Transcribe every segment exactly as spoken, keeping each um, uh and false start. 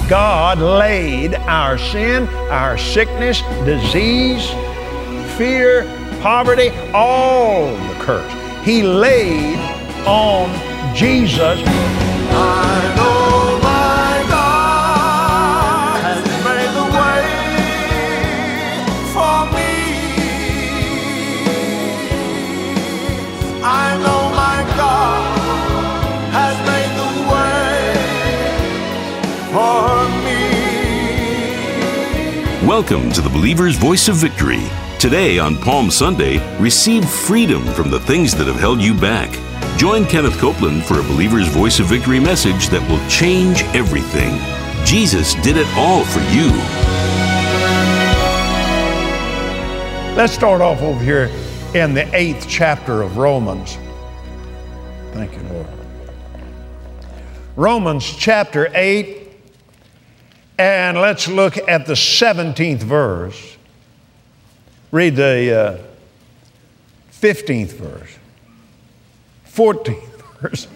God laid our sin, our sickness, disease, fear, poverty, all the curse. He laid on Jesus. I know my God has made the way for me. I know my God has made the way for me. Welcome to the Believer's Voice of Victory. Today on Palm Sunday, receive freedom from the things that have held you back. Join Kenneth Copeland for a Believer's Voice of Victory message that will change everything. Jesus did it all for you. Let's start off over here in the eighth chapter of Romans. Thank you, Lord. Romans chapter eight, and let's look at the seventeenth verse. Read the uh, fifteenth verse, fourteenth verse.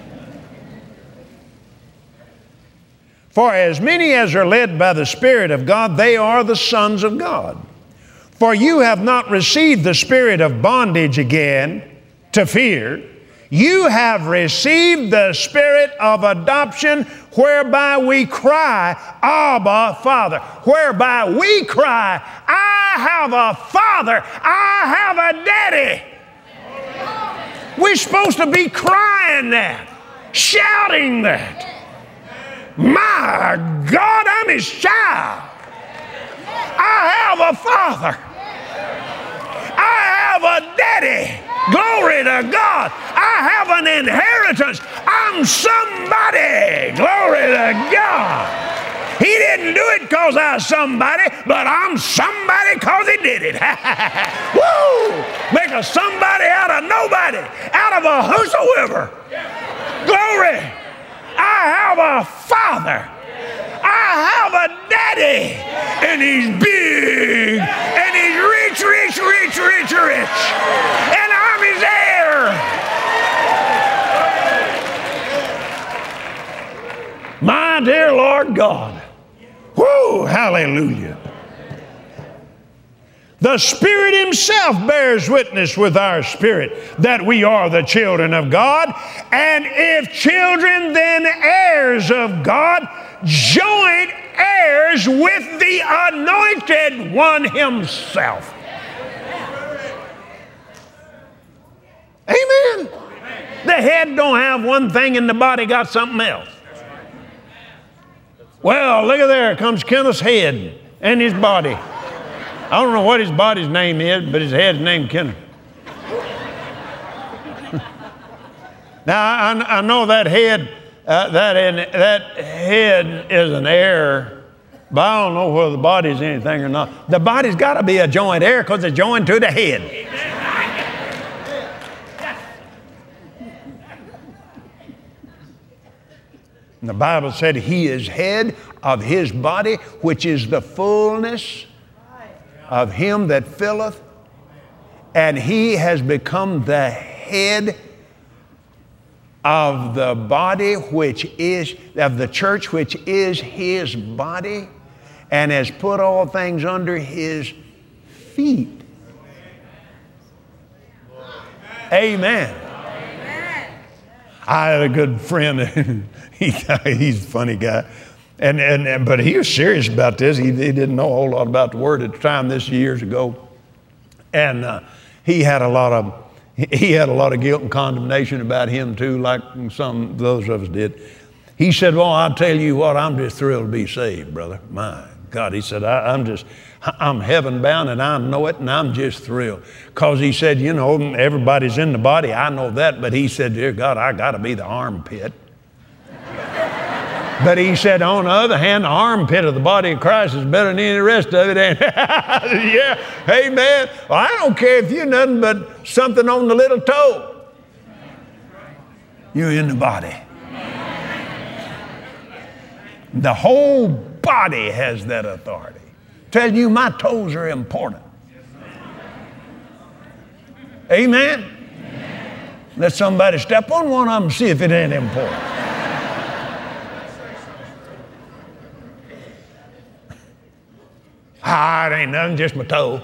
For as many as are led by the Spirit of God, they are the sons of God. For you have not received the spirit of bondage again to fear. You have received the spirit of adoption, whereby we cry, Abba, Father. Whereby we cry, I have a father, I have a daddy. We're supposed to be crying that, shouting that. My God, I'm His child. I have a father. I have a daddy. Glory to God. I have an inheritance. I'm somebody. Glory to God. He didn't do it because I was somebody, but I'm somebody because He did it. Woo! Make a somebody out of nobody, out of a whosoever. Glory. I have a father. I have a daddy. And He's big. And He's rich, rich, rich, rich, rich. And I'm His heir. My dear Lord God. Whoo, hallelujah. The Spirit Himself bears witness with our spirit that we are the children of God. And if children, then heirs of God, joint heirs with the Anointed One Himself. Amen. The head don't have one thing and the body got something else. Well, look at there, comes Kenneth's head and his body. I don't know what his body's name is, but his head's named Kenneth. Now, I, I know that head, uh, that, in, that head is an heir, but I don't know whether the body's anything or not. The body's got to be a joint heir because it's joined to the head. And the Bible said He is head of His body, which is the fullness of Him that filleth, and He has become the head of the body, which is, of the church, which is His body, and has put all things under His feet. Amen. Amen. I had a good friend, he, he's a funny guy. And, and, and but he was serious about this. He, he didn't know a whole lot about the Word at the time. This years ago, and uh, he had a lot of he had a lot of guilt and condemnation about him too, like some those of us did. He said, "Well, I'll tell you what. I'm just thrilled to be saved, brother. My God," he said, I, "I'm just I'm heaven bound, and I know it, and I'm just thrilled." Because he said, "You know, everybody's in the body. I know that, but he said, dear God, I got to be the armpit." But he said, on the other hand, the armpit of the body of Christ is better than any rest of it. And yeah, amen. Well, I don't care if you're nothing but something on the little toe. You're in the body. The whole body has that authority. Telling you my toes are important. Amen? Let somebody step on one of them and see if it ain't important. Ah, it ain't nothing, just my toe.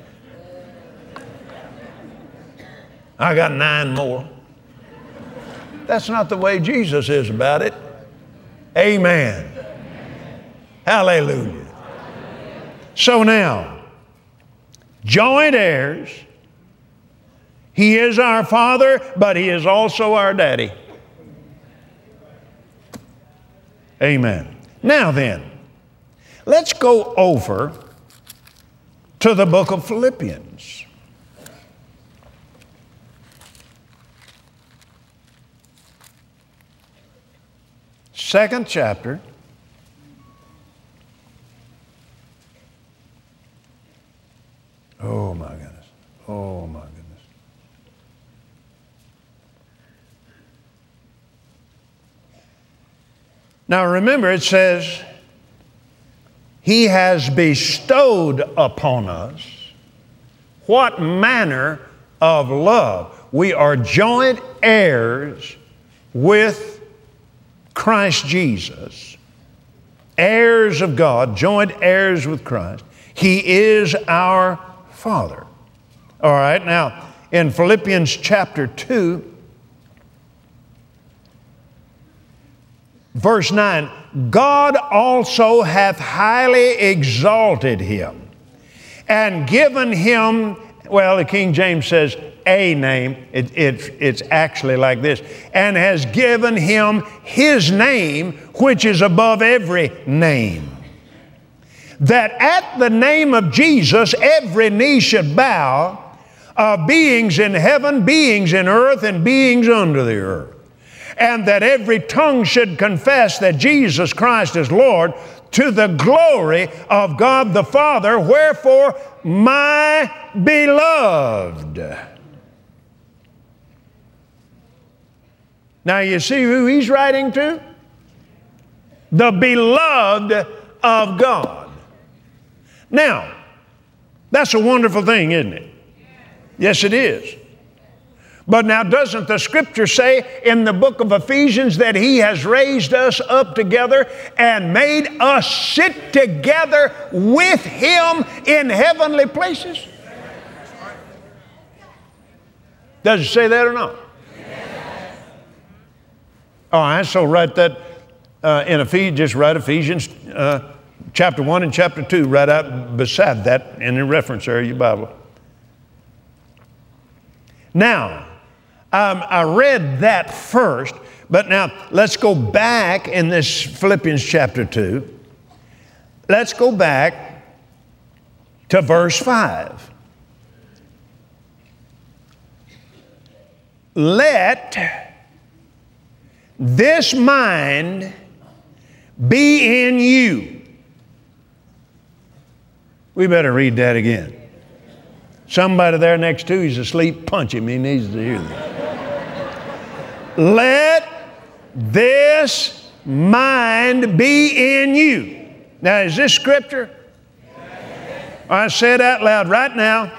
I got nine more. That's not the way Jesus is about it. Amen. Hallelujah. So now, joint heirs. He is our Father, but He is also our Daddy. Amen. Now then, let's go over to the book of Philippians. Second chapter. Oh my goodness. Oh my goodness. Now remember, it says, He has bestowed upon us what manner of love. We are joint heirs with Christ Jesus, heirs of God, joint heirs with Christ. He is our Father. All right, now in Philippians chapter two, verse nine, God also hath highly exalted Him and given Him, well, the King James says a name. It, it, it's actually like this. And has given Him His name, which is above every name. That at the name of Jesus, every knee should bow, of beings in heaven, beings in earth, and beings under the earth. And that every tongue should confess that Jesus Christ is Lord, to the glory of God the Father. Wherefore, my beloved. Now you see who he's writing to? The beloved of God. Now, that's a wonderful thing, isn't it? Yes, it is. But now, doesn't the Scripture say in the book of Ephesians that He has raised us up together and made us sit together with Him in heavenly places? Does it say that or not? All right, so write that uh, in Ephesians, just write Ephesians uh, chapter one and chapter two, right out beside that in the reference area of your Bible. Now, Um, I read that first, but now let's go back in this Philippians chapter two. Let's go back to verse five. Let this mind be in you. We better read that again. Somebody there next to you is asleep. Punch him. He needs to hear that. Let this mind be in you. Now, is this Scripture? I say it out loud right now.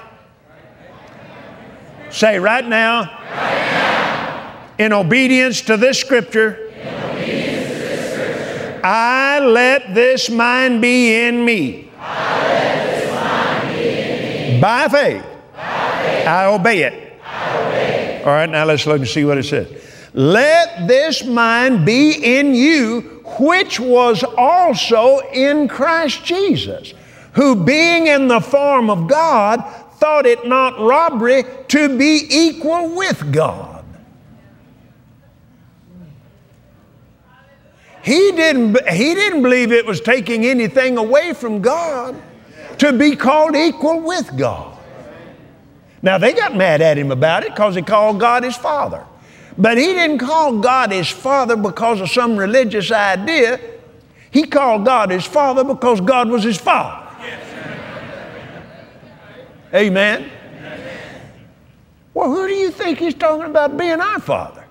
Say right now. Right now. In obedience to this Scripture. In obedience to this Scripture. I let this mind be in me. I let this mind be in me. By faith. By faith. I obey it. I obey it. All right, now let's look and see what it says. Let this mind be in you, which was also in Christ Jesus, who being in the form of God, thought it not robbery to be equal with God. He didn't, he didn't believe it was taking anything away from God to be called equal with God. Now, they got mad at him about it because he called God his Father. But he didn't call God his Father because of some religious idea. He called God his Father because God was his Father. Amen. Well, who do you think he's talking about being our Father?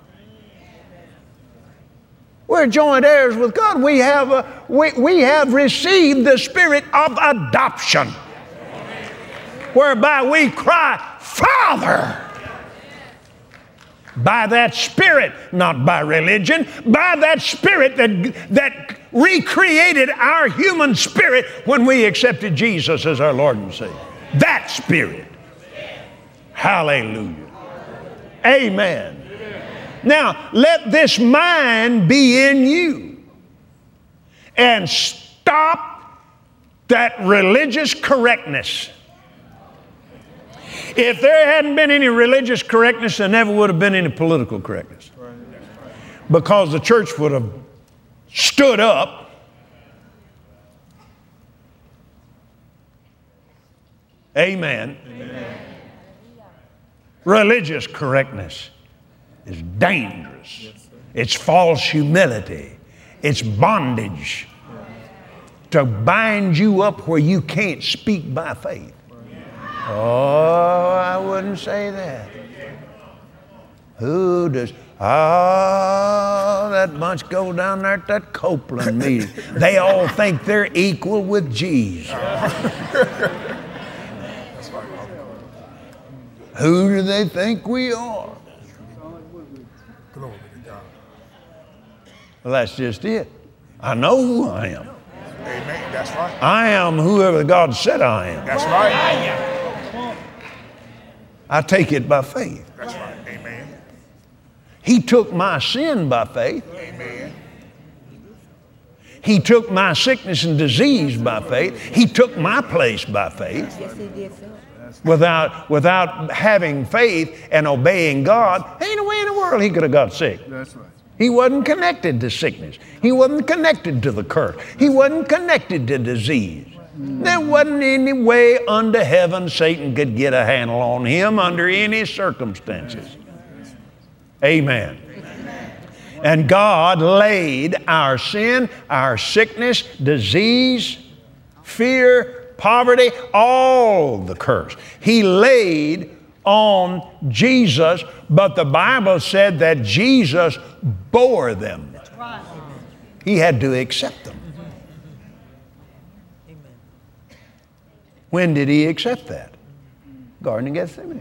We're joint heirs with God. We have, a, we, we have received the spirit of adoption, whereby we cry, Father. By that Spirit, not by religion, by that Spirit that, that recreated our human spirit when we accepted Jesus as our Lord and Savior. That spirit. Hallelujah. Amen. Now, let this mind be in you. And stop that religious correctness. If there hadn't been any religious correctness, there never would have been any political correctness. Because the church would have stood up Amen. Amen. Religious correctness is dangerous. Yes, it's false humility. It's bondage to bind you up where you can't speak by faith. Oh, I wouldn't say that. Who does? Oh, that bunch go down there at that Copeland meeting. They all think they're equal with Jesus. Who do they think we are? Well, that's just it. I know who I am. Amen. That's right. I am whoever God said I am. That's right. I take it by faith. That's right. Amen. He took my sin by faith. Amen. He took my sickness and disease by faith. He took my place by faith. Yes, he did. Without, without having faith and obeying God, ain't a way in the world he could have got sick. That's right. He wasn't connected to sickness. He wasn't connected to the curse. He wasn't connected to disease. There wasn't any way under heaven Satan could get a handle on him under any circumstances. Amen. And God laid our sin, our sickness, disease, fear, poverty, all the curse. He laid on Jesus, but the Bible said that Jesus bore them. He had to accept them. When did he accept that? Garden of Gethsemane.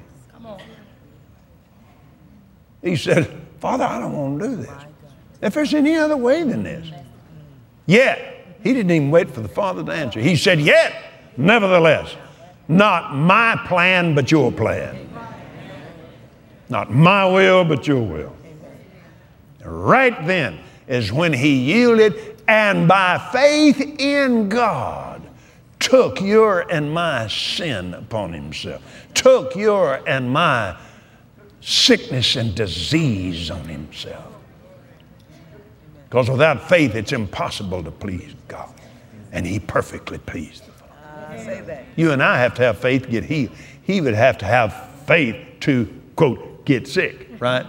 He said, Father, I don't want to do this. If there's any other way than this. Yet, he didn't even wait for the Father to answer. He said, yet, nevertheless, not my plan, but your plan. Not my will, but your will. Right then is when he yielded and by faith in God took your and my sin upon himself. Took your and my sickness and disease on himself. Because without faith, it's impossible to please God. And he perfectly pleased the Father. You and I have to have faith to get healed. He would have to have faith to, quote, get sick, right?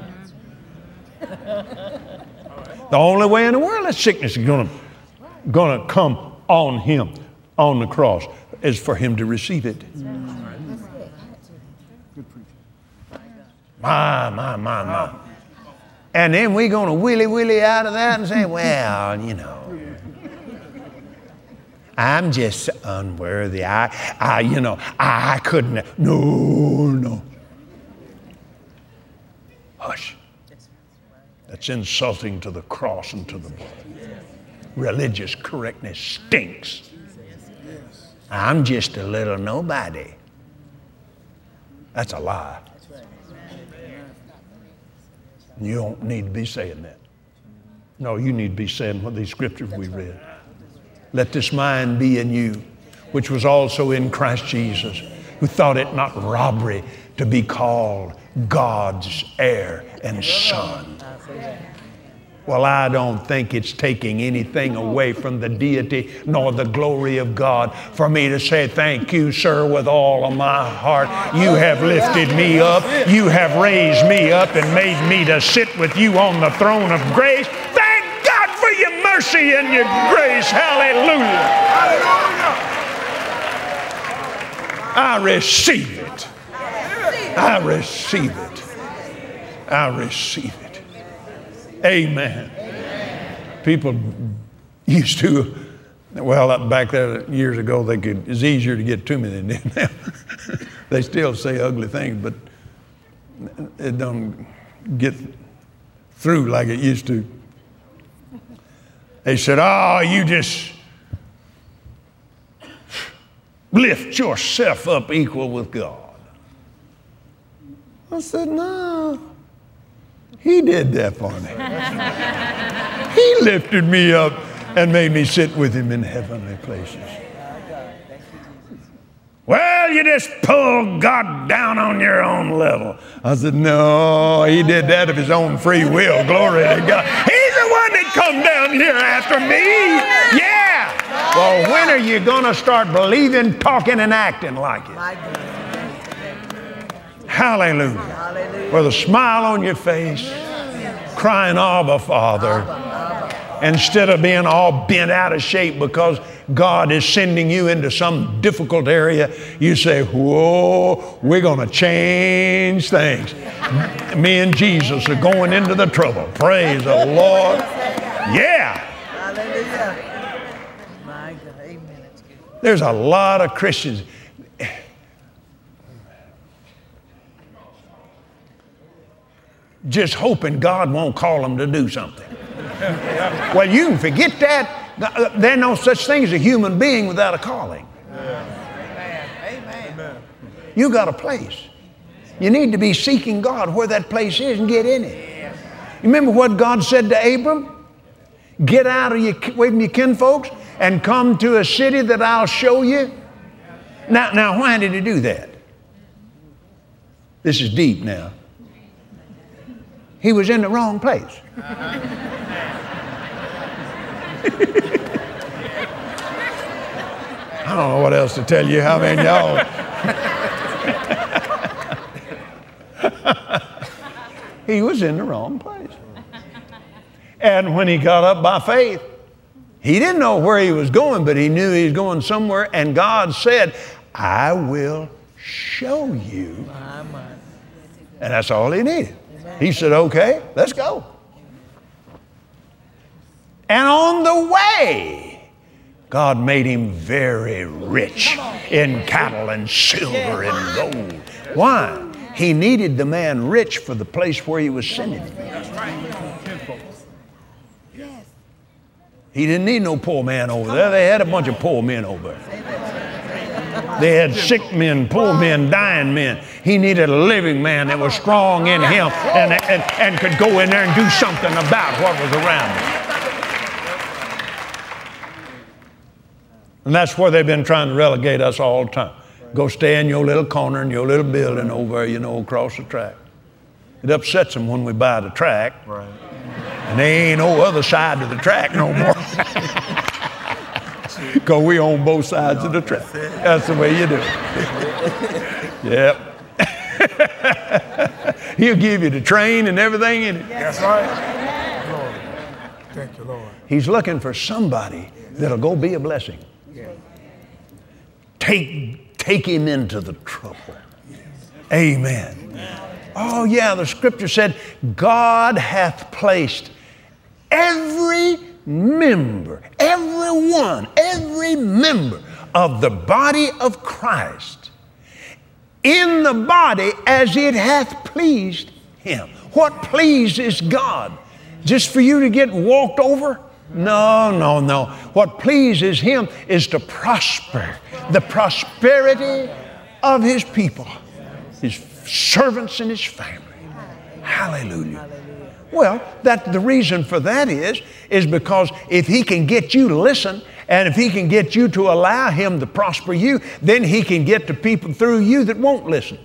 The only way in the world that sickness is going to going to come on him on the cross is for him to receive it. My, my, my, my. And then we're going to willy-willy out of that and say, well, you know, I'm just unworthy. I, I, you know, I couldn't. No, no. Hush. That's insulting to the cross and to the blood. Religious correctness stinks. I'm just a little nobody. That's a lie. You don't need to be saying that. No, you need to be saying what these scriptures we read. Let this mind be in you, which was also in Christ Jesus, who thought it not robbery to be called God's heir and son. Well, I don't think it's taking anything away from the deity nor the glory of God for me to say thank you, sir, with all of my heart. You have lifted me up. You have raised me up and made me to sit with you on the throne of grace. Thank God for your mercy and your grace. Hallelujah. I receive it. I receive it. I receive it. Amen. Amen. People used to, well, back there years ago, they could, it's easier to get to me than it is now. They still say ugly things, but it don't get through like it used to. They said, oh, you just lift yourself up equal with God. I said, no, he did that for me. He lifted me up and made me sit with him in heavenly places. Well, you just pull God down on your own level. I said, no, he did that of his own free will. Glory to God. He's the one that come down here after me. Yeah. Well, when are you going to start believing, talking, and acting like it? Hallelujah. Hallelujah. With a smile on your face, crying, Abba, Father. Instead of being all bent out of shape because God is sending you into some difficult area, you say, whoa, we're going to change things. Me and Jesus are going into the trouble. Praise the Lord. Yeah. Hallelujah. My God. Amen. There's a lot of Christians. Just hoping God won't call them to do something. Well, you can forget that. There's no such thing as a human being without a calling. Amen. Amen. You got a place. You need to be seeking God where that place is and get in it. You remember what God said to Abram? Get out of your, away from your kinfolks and come to a city that I'll show you. Now, now, why did he do that? This is deep now. He was in the wrong place. I don't know what else to tell you. How many y'all? He was in the wrong place. And when he got up by faith, he didn't know where he was going, but he knew he was going somewhere. And God said, I will show you. And that's all he needed. He said, okay, let's go. And on the way, God made him very rich in cattle and silver and gold. Why? He needed the man rich for the place where he was sending him. He didn't need no poor man over there. They had a bunch of poor men over there. They had sick men, poor men, dying men. He needed a living man that was strong in him and, and, and could go in there and do something about what was around him. And that's where they've been trying to relegate us all the time. Go stay in your little corner in your little building over there, you know, across the track. It upsets them when we buy the track. Right. And there ain't no other side to the track no more. Because we own both sides of the track. That's the way you do it. Yep. He'll give you the train and everything in it. That's right. Lord. Thank you, Lord. He's looking for somebody that'll go be a blessing. Take, take him into the trouble. Amen. Oh, yeah, the scripture said, God hath placed every member, every one, every member of the body of Christ in the body as it hath pleased him. What pleases God? Just for you to get walked over? No, no, no. What pleases him is to prosper the prosperity of his people, his servants and his family. Hallelujah. Well, that the reason for that is, is because if he can get you to listen, and if he can get you to allow him to prosper you, then he can get to people through you that won't listen.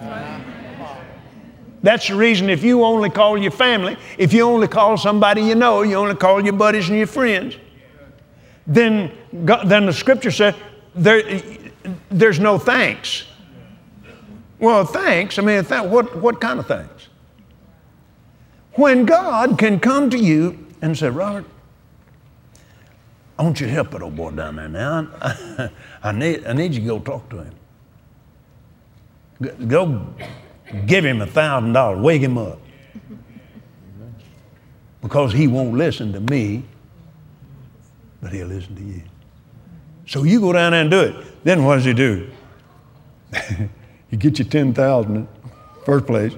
That's the reason if you only call your family, if you only call somebody you know, you only call your buddies and your friends, then, God, then the scripture said there, there's no thanks. Well, thanks, I mean, th- what, what kind of thanks? When God can come to you and say, Robert, I want you to help that old boy down there now. I, I, need, I need you to go talk to him. Go give him a thousand dollars, wake him up. Because he won't listen to me, but he'll listen to you. So you go down there and do it. Then what does he do? You get your ten thousand first place,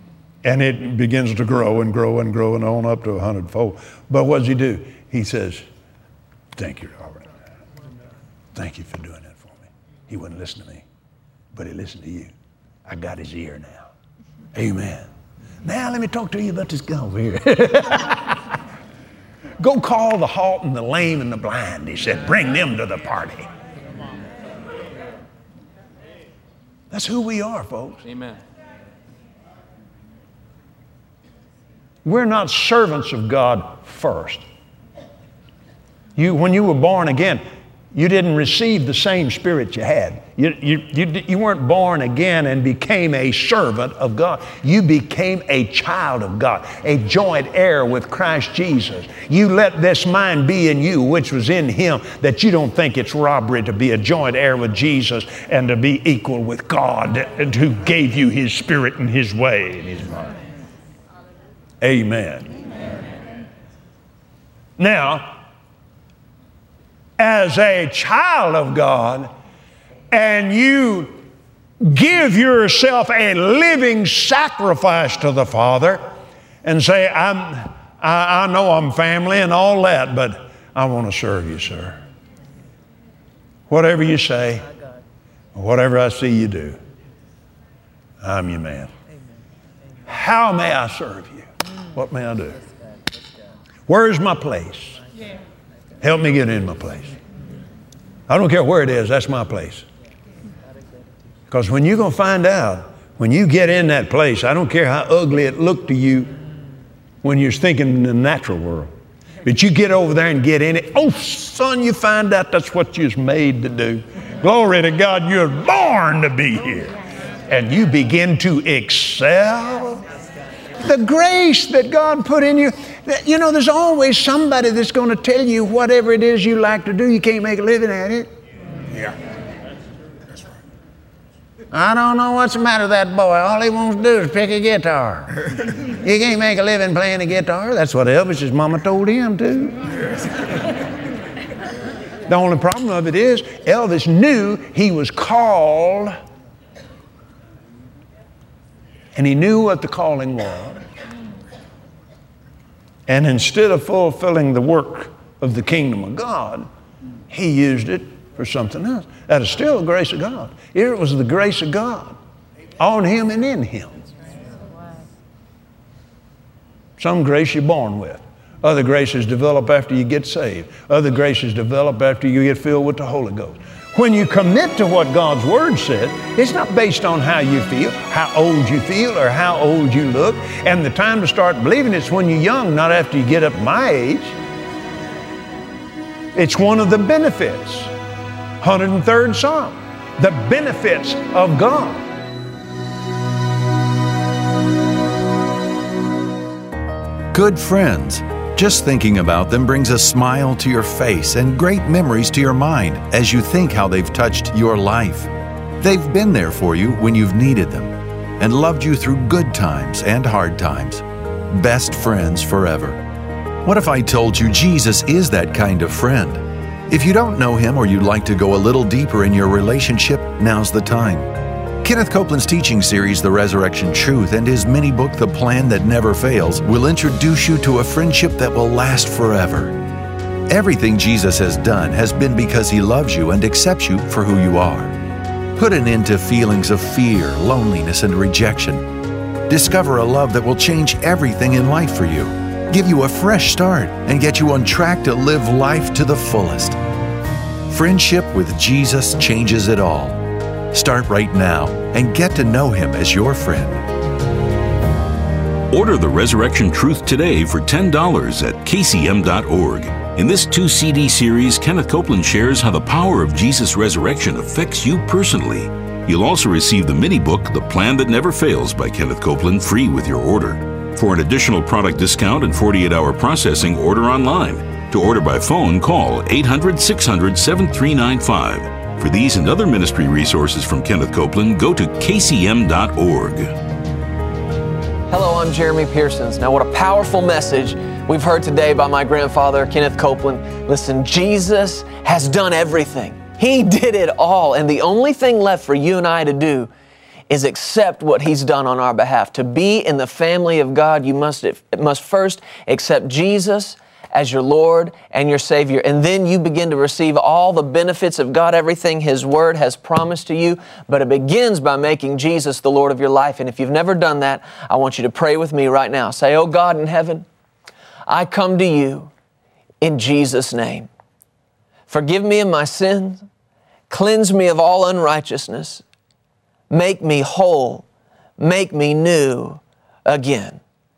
and it begins to grow and grow and grow and on up to a hundredfold. But what does he do? He says, Thank you, Robert. Thank you for doing that for me. He wouldn't listen to me, but he listened to you. I got his ear now. Amen. Now let me talk to you about this guy over here. Go call the halt and the lame and the blind. He said, bring them to the party. That's who we are, folks. Amen. We're not servants of God first. You, when you were born again, you didn't receive the same spirit you had. You, you, you, you weren't born again and became a servant of God. You became a child of God, a joint heir with Christ Jesus. You let this mind be in you, which was in him, that you don't think it's robbery to be a joint heir with Jesus and to be equal with God, and who gave you his spirit and his way and his mind. Amen. Amen. Now, as a child of God, and you give yourself a living sacrifice to the Father and say, I'm, I, I know I'm family and all that, but I want to serve you, sir. Whatever you say, whatever I see you do, I'm your man. How may I serve you? What may I do? Where's my place? Help me get in my place. I don't care where it is, that's my place. Because when you're going to find out, when you get in that place, I don't care how ugly it looked to you when you're thinking in the natural world. But you get over there and get in it. Oh, son, you find out that's what you're made to do. Glory to God, you're born to be here. And you begin to excel. The grace that God put in you. You know, there's always somebody that's going to tell you whatever it is you like to do, you can't make a living at it. Yeah. That's right. I don't know what's the matter with that boy. All he wants to do is pick a guitar. You can't make a living playing a guitar. That's what Elvis's mama told him too. The only problem of it is Elvis knew he was called, and he knew what the calling was. And instead of fulfilling the work of the kingdom of God, he used it for something else. That is still the grace of God. It was the grace of God on him and in him. Some grace you're born with. Other graces develop after you get saved. Other graces develop after you get filled with the Holy Ghost. When you commit to what God's Word said, it's not based on how you feel, how old you feel, or how old you look. And the time to start believing it's when you're young, not after you get up my age. It's one of the benefits. one hundred third Psalm. The benefits of God. Good friends. Just thinking about them brings a smile to your face and great memories to your mind as you think how they've touched your life. They've been there for you when you've needed them and loved you through good times and hard times. Best friends forever. What if I told you Jesus is that kind of friend? If you don't know Him or you'd like to go a little deeper in your relationship, now's the time. Kenneth Copeland's teaching series, The Resurrection Truth, and his mini-book, The Plan That Never Fails, will introduce you to a friendship that will last forever. Everything Jesus has done has been because He loves you and accepts you for who you are. Put an end to feelings of fear, loneliness, and rejection. Discover a love that will change everything in life for you, give you a fresh start, and get you on track to live life to the fullest. Friendship with Jesus changes it all. Start right now and get to know Him as your friend. Order The Resurrection Truth today for ten dollars at K C M dot org. In this two C D series, Kenneth Copeland shares how the power of Jesus' resurrection affects you personally. You'll also receive the mini-book, The Plan That Never Fails by Kenneth Copeland, free with your order. For an additional product discount and forty-eight hour processing, order online. To order by phone, call eight hundred, six hundred, seven three nine five. For these and other ministry resources from Kenneth Copeland, go to K C M dot org. Hello, I'm Jeremy Pearsons. Now, what a powerful message we've heard today by my grandfather, Kenneth Copeland. Listen, Jesus has done everything. He did it all. And the only thing left for you and I to do is accept what He's done on our behalf. To be in the family of God, you must, must first accept Jesus as your Lord and your Savior. And then you begin to receive all the benefits of God, everything His Word has promised to you. But it begins by making Jesus the Lord of your life. And if you've never done that, I want you to pray with me right now. Say, "Oh God in heaven, I come to you in Jesus' name. Forgive me of my sins. Cleanse me of all unrighteousness. Make me whole. Make me new again.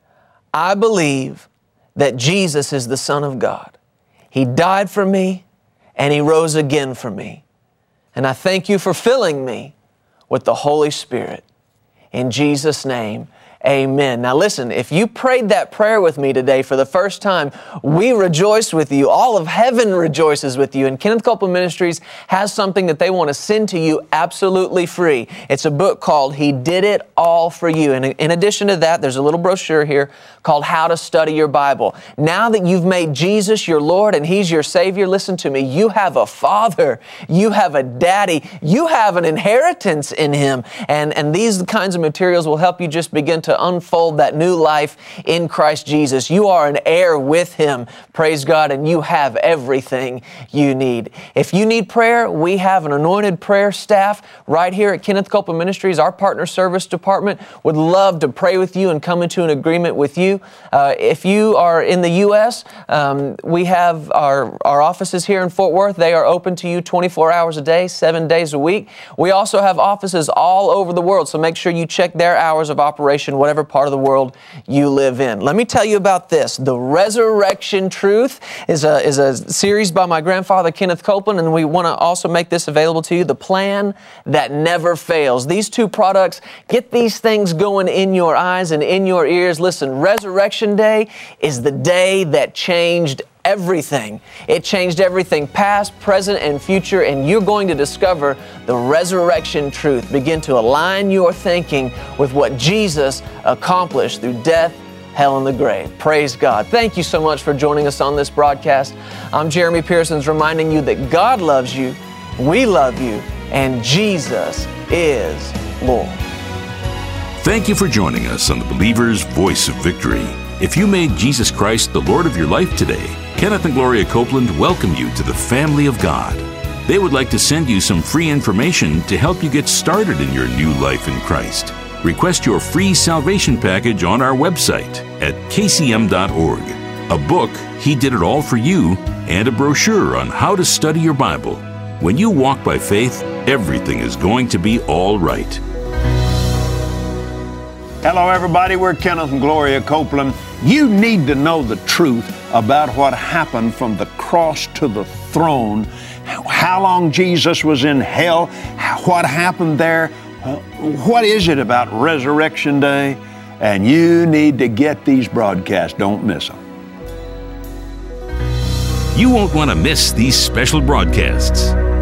I believe that Jesus is the Son of God. He died for me and He rose again for me. And I thank you for filling me with the Holy Spirit. In Jesus' name, amen." Now listen, if you prayed that prayer with me today for the first time, we rejoice with you. All of heaven rejoices with you. And Kenneth Copeland Ministries has something that they want to send to you absolutely free. It's a book called He Did It All For You. And in addition to that, there's a little brochure here called How to Study Your Bible. Now that you've made Jesus your Lord and He's your Savior, listen to me, you have a Father, you have a Daddy, you have an inheritance in Him. And, and these kinds of materials will help you just begin to unfold that new life in Christ Jesus. You are an heir with Him, praise God, and you have everything you need. If you need prayer, we have an anointed prayer staff right here at Kenneth Copeland Ministries. Our partner service department would love to pray with you and come into an agreement with you. Uh, if you are in the U S, um, we have our, our offices here in Fort Worth. They are open to you twenty-four hours a day, seven days a week. We also have offices all over the world, so make sure you check their hours of operation, whatever part of the world you live in. Let me tell you about this. The Resurrection Truth is a, is a series by my grandfather, Kenneth Copeland, and we want to also make this available to you. The Plan That Never Fails. These two products, get these things going in your eyes and in your ears. Listen, Resurrection Day is the day that changed everything. It changed everything past, present, and future, and you're going to discover the resurrection truth. Begin to align your thinking with what Jesus accomplished through death, hell, and the grave. Praise God. Thank you so much for joining us on this broadcast. I'm Jeremy Pearsons, reminding you that God loves you, we love you, and Jesus is Lord. Thank you for joining us on the Believer's Voice of Victory. If you made Jesus Christ the Lord of your life today, Kenneth and Gloria Copeland welcome you to the family of God. They would like to send you some free information to help you get started in your new life in Christ. Request your free salvation package on our website at k c m dot org. A book, He Did It All For You, and a brochure on how to study your Bible. When you walk by faith, everything is going to be all right. Hello, everybody. We're Kenneth and Gloria Copeland. You need to know the truth about what happened from the cross to the throne, how long Jesus was in hell, what happened there, what is it about Resurrection Day, and you need to get these broadcasts. Don't miss them. You won't want to miss these special broadcasts.